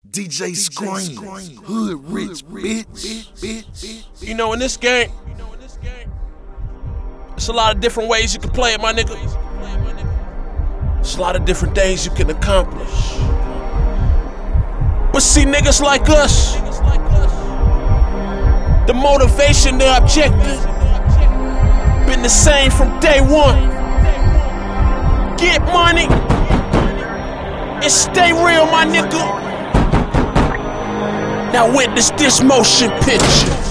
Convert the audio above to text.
DJ Scream, Hood Rich, bitch. You know, in this game, it's a lot of different ways you can play it, my nigga. It's a lot of different things you can accomplish. But see, niggas like us, the motivation, the objective, been the same from day one. Get money and stay real, my nigga. Now witness this motion picture.